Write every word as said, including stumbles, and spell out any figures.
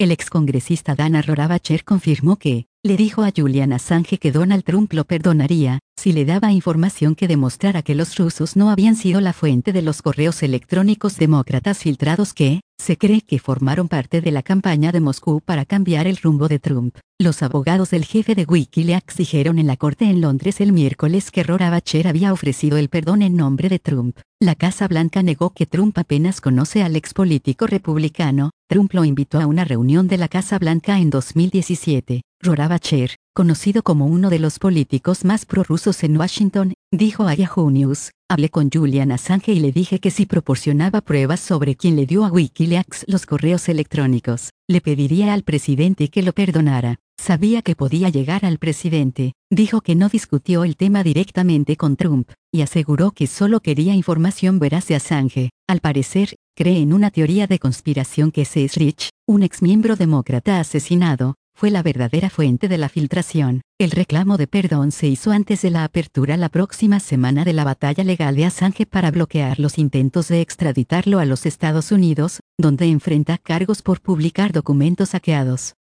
El excongresista Dana Roravacher confirmó que, le dijo a Julian Assange que Donald Trump lo perdonaría, si le daba información que demostrara que los rusos no habían sido la fuente de los correos electrónicos demócratas filtrados que, se cree que formaron parte de la campaña de Moscú para cambiar el rumbo de Trump. Los abogados del jefe de Wikileaks dijeron en la corte en Londres el miércoles que Roravacher había ofrecido el perdón en nombre de Trump. La Casa Blanca negó que Trump apenas conoce al expolítico republicano. Trump lo invitó a una reunión de la Casa Blanca en dos mil diecisiete. Roravacher, conocido como uno de los políticos más prorrusos en Washington, dijo a Yahoo News: hablé con Julian Assange y le dije que si proporcionaba pruebas sobre quién le dio a Wikileaks los correos electrónicos, le pediría al presidente que lo perdonara. Sabía que podía llegar al presidente. Dijo que no discutió el tema directamente con Trump, y aseguró que solo quería información veraz de Assange. Al parecer, cree en una teoría de conspiración que Seth Rich, un exmiembro demócrata asesinado, fue la verdadera fuente de la filtración. El reclamo de perdón se hizo antes de la apertura la próxima semana de la batalla legal de Assange para bloquear los intentos de extraditarlo a los Estados Unidos, donde enfrenta cargos por publicar documentos hackeados.